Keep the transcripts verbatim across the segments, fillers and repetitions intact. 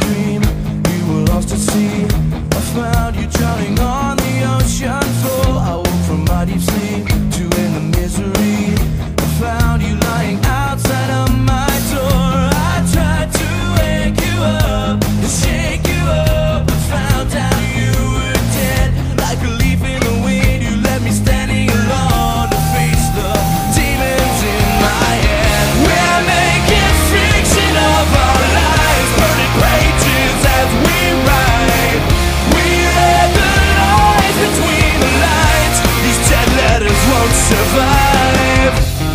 dream. You were lost at sea. I found you drowning on the ocean floor. I woke from my deep sleep to end the misery. I found you lying outside of my door. I tried to wake you up and shake you up, but found out you were dead. Like a leaf in the wind, you left me standing alone to face the demons in my head. We're making fiction of our lives, burning pages as we write. We read the lines between the lines. These dead letters won't survive.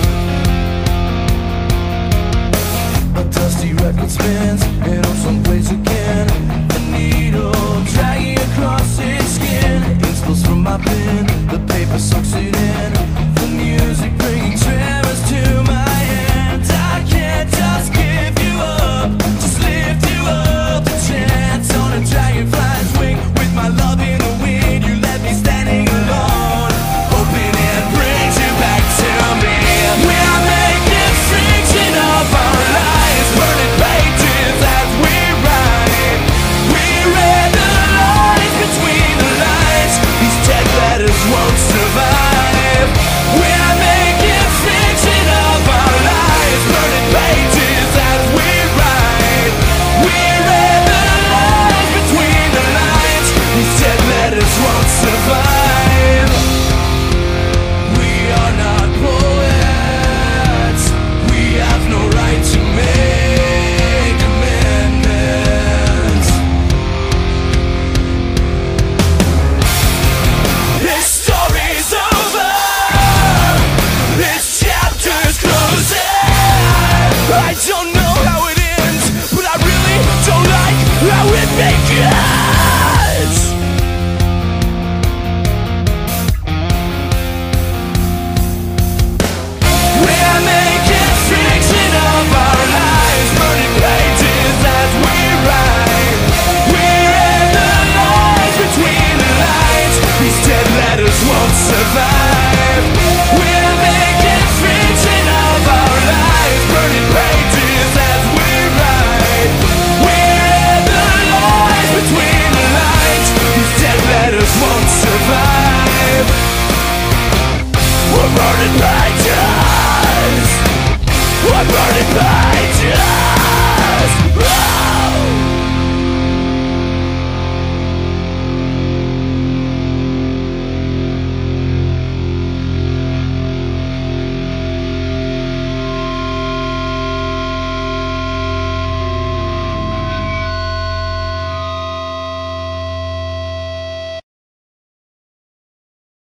A dusty record spins, and on someplace again. The needle dragging across its skin. Ink spills from my pen, the paper soaks it in. The music bringing tremors to my hands. I can't just give you up, just lift you up. The chance on a dragonfly's wing. With my love in the wind, you left me standing alone, hoping it brings you back to me. We're making fiction of our lives, burning pages as we write. We read the lines between the lines. These dead letters won't survive. We're making fiction of our lives, burning pages as we write. We read the lines between the lines. These dead letters won't survive. We are not poets. We have no right to make amendments. This story's over. This chapter's closing. I don't know how it ends, but I really don't like how it began.